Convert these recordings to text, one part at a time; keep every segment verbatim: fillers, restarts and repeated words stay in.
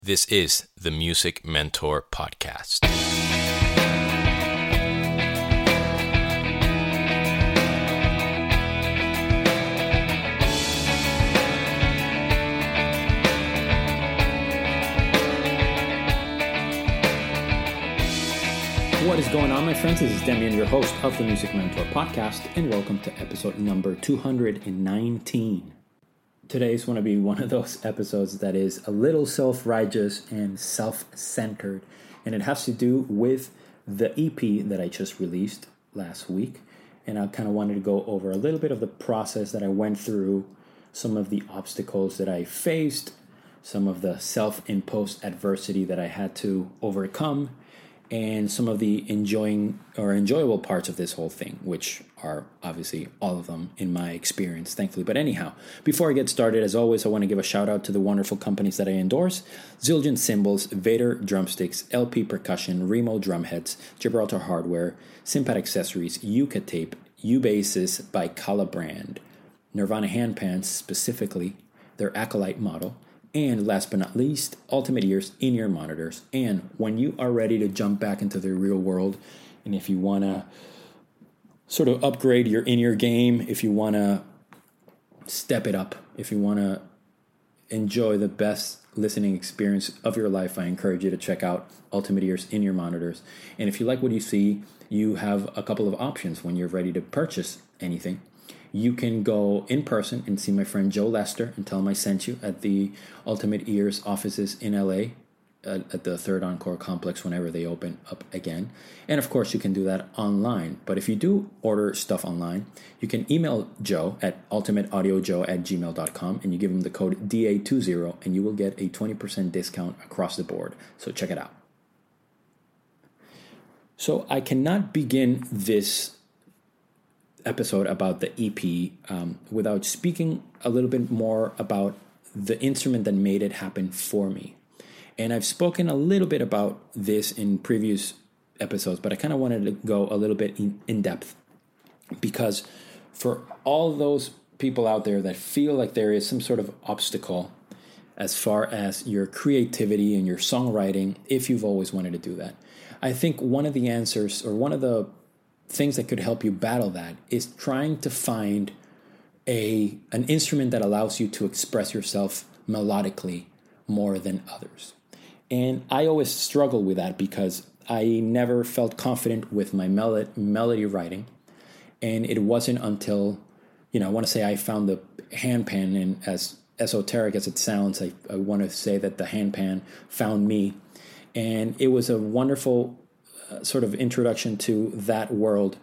This is the Music Mentor Podcast. What is going on, my friends? This is Demian, your host of the Music Mentor Podcast, and welcome to episode number two hundred nineteen. Today's going to be one of those episodes that is a little self-righteous and self-centered, and it has to do with the E P that I just released last week, and I kind of wanted to go over a little bit of the process that I went through, some of the obstacles that I faced, some of the self-imposed adversity that I had to overcome, and some of the enjoying or enjoyable parts of this whole thing, which are obviously all of them in my experience, thankfully. But anyhow, before I get started, as always, I want to give a shout out to the wonderful companies that I endorse: Zildjian Cymbals, Vader Drumsticks, L P Percussion, Remo Drumheads, Gibraltar Hardware, Simpad Accessories, Yucca Tape, U-Bases by Kala Brand, Nirvana Handpans specifically, their Acolyte model, and last but not least, Ultimate Ears in-ear monitors. And when you are ready to jump back into the real world, and if you want to sort of upgrade your in-ear game, if you want to step it up, if you want to enjoy the best listening experience of your life, I encourage you to check out Ultimate Ears in-ear monitors. And if you like what you see, you have a couple of options when you're ready to purchase anything. You can go in person and see my friend Joe Lester and tell him I sent you at the Ultimate Ears offices in L A at, at the Third Encore Complex whenever they open up again. And of course, you can do that online. But if you do order stuff online, you can email Joe at ultimate audio joe at gmail dot com and you give him the code D A twenty and you will get a twenty percent discount across the board. So check it out. So I cannot begin this episode about the E P um, without speaking a little bit more about the instrument that made it happen for me. And I've spoken a little bit about this in previous episodes, but I kind of wanted to go a little bit in, in depth because for all those people out there that feel like there is some sort of obstacle as far as your creativity and your songwriting, if you've always wanted to do that, I think one of the answers or one of the things that could help you battle that is trying to find a an instrument that allows you to express yourself melodically more than others. And I always struggle with that because I never felt confident with my mel- melody writing. And it wasn't until, you know, I want to say I found the handpan, and as esoteric as it sounds, I, I want to say that the handpan found me. And it was a wonderful sort of introduction to that world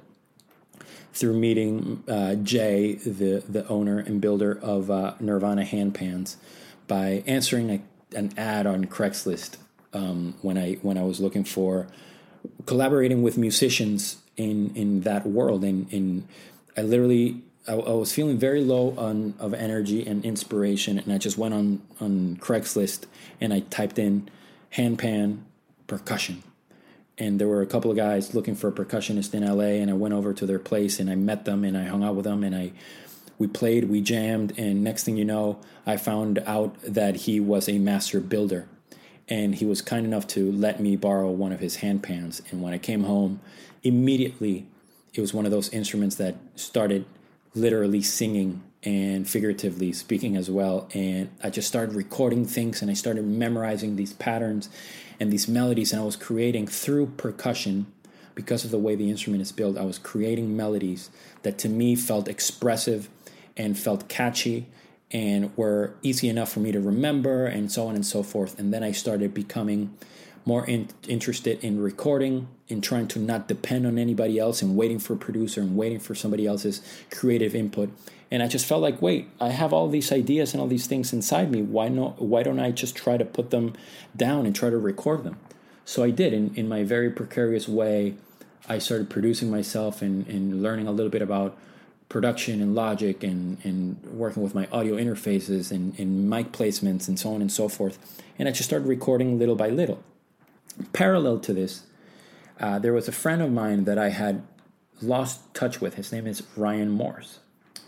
through meeting uh, Jay, the the owner and builder of uh, Nirvana Handpans, by answering a, an ad on Craigslist um, when I when I was looking for collaborating with musicians in in that world. And, and I literally I, I was feeling very low on of energy and inspiration, and I just went on on Craigslist and I typed in handpan percussion. And there were a couple of guys looking for a percussionist in L A, and I went over to their place and I met them and I hung out with them and I we played, we jammed, and next thing you know, I found out that he was a master builder, and he was kind enough to let me borrow one of his handpans. And when I came home, immediately it was one of those instruments that started literally singing and figuratively speaking as well. And I just started recording things and I started memorizing these patterns and these melodies, and I was creating through percussion, because of the way the instrument is built, I was creating melodies that to me felt expressive and felt catchy and were easy enough for me to remember, and so on and so forth. And then I started becoming more in, interested in recording, in trying to not depend on anybody else and waiting for a producer and waiting for somebody else's creative input. And I just felt like, wait, I have all these ideas and all these things inside me. Why not? Why don't I just try to put them down and try to record them? So I did. In, in my very precarious way, I started producing myself and, and learning a little bit about production and Logic and, and working with my audio interfaces and, and mic placements and so on and so forth. And I just started recording little by little. Parallel to this, uh, there was a friend of mine that I had lost touch with. His name is Ryan Morse.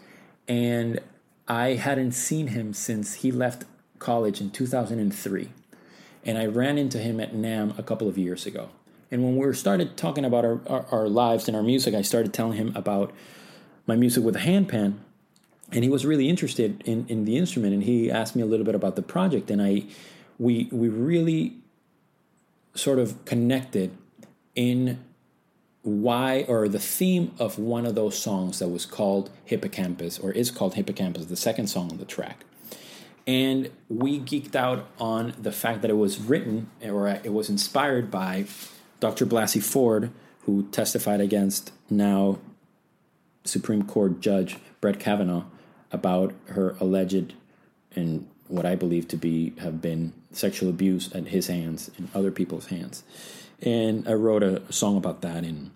And I hadn't seen him since he left college in two thousand three. And I ran into him at NAMM a couple of years ago. And when we started talking about our, our, our lives and our music, I started telling him about my music with a handpan. And he was really interested in, in the instrument. And he asked me a little bit about the project. And I we we really sort of connected in why, or the theme of one of those songs that was called Hippocampus, or is called Hippocampus, the second song on the track. And we geeked out on the fact that it was written, or it was inspired by Doctor Blasey Ford, who testified against now Supreme Court Judge Brett Kavanaugh about her alleged and what I believe to be have been sexual abuse at his hands and other people's hands. And I wrote a song about that, and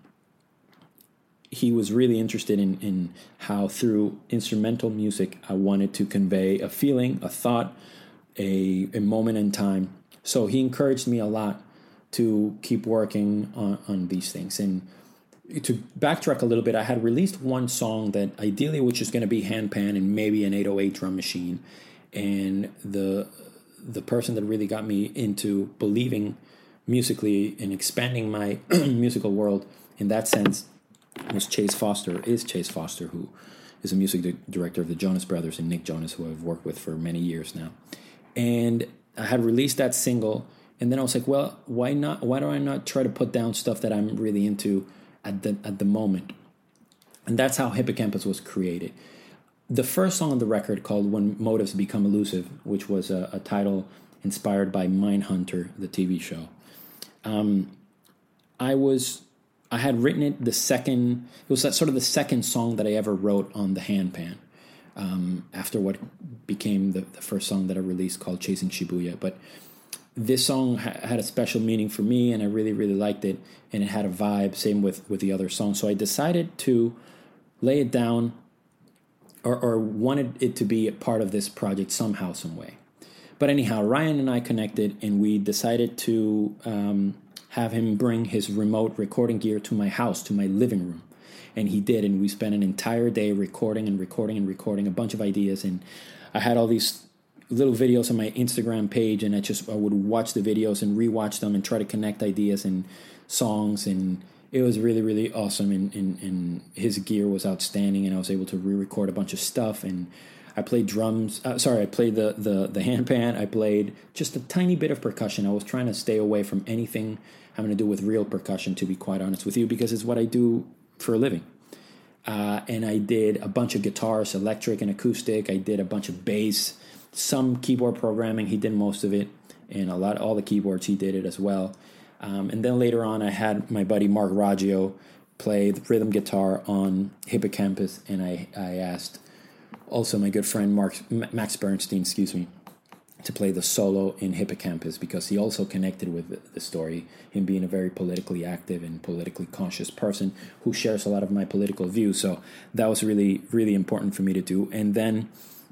he was really interested in, in how through instrumental music I wanted to convey a feeling, a thought, a, a moment in time. So he encouraged me a lot to keep working on, on these things. And to backtrack a little bit, I had released one song that ideally, which is going to be handpan and maybe an eight oh eight drum machine. And the the person that really got me into believing musically and expanding my musical world in that sense was Chase Foster, is Chase Foster, who is a music di- director of the Jonas Brothers and Nick Jonas, who I've worked with for many years now. And I had released that single, and then I was like, well, why not? Why do I not try to put down stuff that I'm really into at the at the moment? And that's how Hippocampus was created. The first song on the record, called When Motives Become Elusive, which was a, a title inspired by Mindhunter, the T V show. Um, I was, I had written it the second, it was that sort of the second song that I ever wrote on the handpan, um, after what became the, the first song that I released called Chasing Shibuya. But this song ha- had a special meaning for me, and I really, really liked it, and it had a vibe, same with, with the other songs. So I decided to lay it down, or, or wanted it to be a part of this project somehow, some way. But anyhow, Ryan and I connected, and we decided to um, have him bring his remote recording gear to my house, to my living room. And he did, and we spent an entire day recording and recording and recording a bunch of ideas. And I had all these little videos on my Instagram page, and I just I would watch the videos and rewatch them and try to connect ideas and songs. And it was really, really awesome. And, and, and his gear was outstanding, and I was able to re-record a bunch of stuff. And I played drums. Uh, sorry, I played the, the, the handpan. I played just a tiny bit of percussion. I was trying to stay away from anything having to do with real percussion, to be quite honest with you, because it's what I do for a living. Uh, and I did a bunch of guitars, electric and acoustic. I did a bunch of bass, some keyboard programming. He did most of it, and a lot, all the keyboards, he did it as well. Um, and then later on, I had my buddy Mark Raggio play the rhythm guitar on Hippocampus, and I, I asked also my good friend Mark Max Bernstein, excuse me, to play the solo in Hippocampus, because he also connected with the story, him being a very politically active and politically conscious person who shares a lot of my political views. So that was really, really important for me to do. And then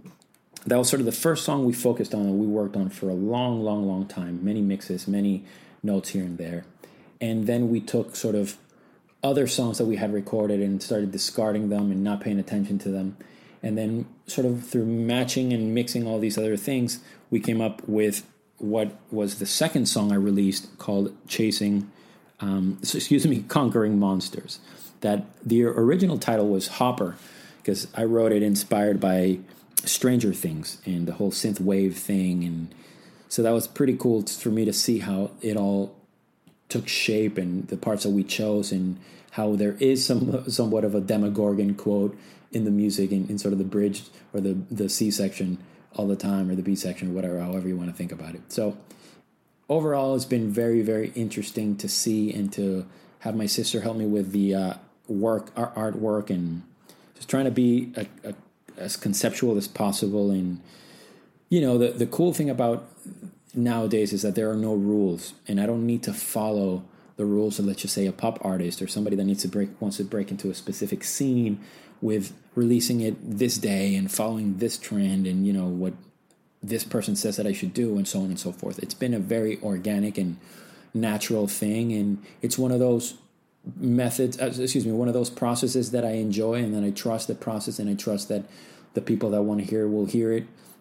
that was sort of the first song we focused on and we worked on for a long, long, long time, many mixes, many notes here and there. And then we took sort of other songs that we had recorded and started discarding them and not paying attention to them. And then sort of through matching and mixing all these other things, we came up with what was the second song I released, called Chasing, um, excuse me, Conquering Monsters. That the original title was Hopper, because I wrote it inspired by Stranger Things and the whole synth wave thing. And so that was pretty cool for me to see how it all took shape and the parts that we chose, and how there is some somewhat of a Demogorgon quote in the music, in, in sort of the bridge or the, the C section all the time, or the B section, or whatever, however you want to think about it. So overall, it's been very, very interesting to see and to have my sister help me with the uh, work, art, artwork, and just trying to be a, a, as conceptual as possible. And, you know, the, the cool thing about nowadays is that there are no rules, and I don't need to follow the rules of, let's just say, a pop artist or somebody that needs to break wants to break into a specific scene with releasing it this day and following this trend and, you know, what this person says that I should do, and so on and so forth. It's been a very organic and natural thing, and it's one of those methods, excuse me, one of those processes that I enjoy, and that I trust the process, and I trust that the people that want to hear will hear it.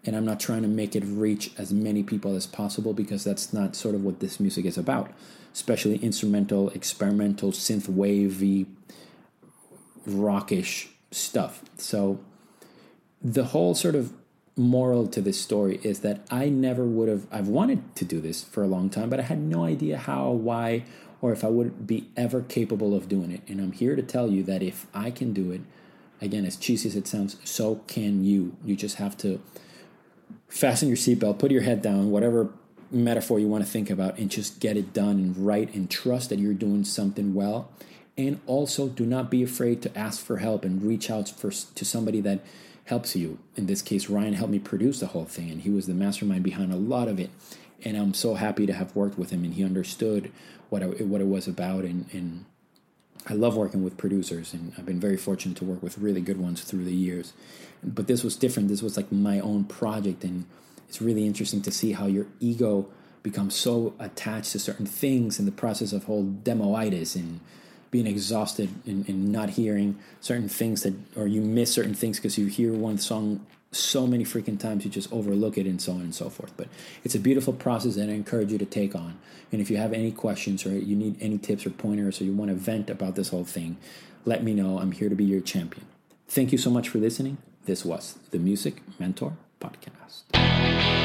And I'm not trying to make it reach as many people as possible, because that's not sort of what this music is about, especially instrumental, experimental, synth wavy, rockish stuff. So the whole sort of moral to this story is that I never would have, I've wanted to do this for a long time, but I had no idea how, why, or if I would be ever capable of doing it. And I'm here to tell you that if I can do it, again, as cheesy as it sounds, so can you. You just have to fasten your seatbelt, put your head down, whatever metaphor you want to think about, and just get it done and write, and trust that you're doing something well. And also, do not be afraid to ask for help and reach out for, to somebody that helps you. In this case, Ryan helped me produce the whole thing, and he was the mastermind behind a lot of it. And I'm so happy to have worked with him, and he understood what it, what it was about. And, and I love working with producers, and I've been very fortunate to work with really good ones through the years. But this was different. This was like my own project, and it's really interesting to see how your ego becomes so attached to certain things in the process of whole demoitis and being exhausted and, and not hearing certain things that, or you miss certain things because you hear one song so many freaking times you just overlook it, and so on and so forth. But it's a beautiful process that I encourage you to take on. And if you have any questions, or you need any tips or pointers, or you want to vent about this whole thing, let me know. I'm here to be your champion. Thank you so much for listening. This was the Music Mentor Podcast.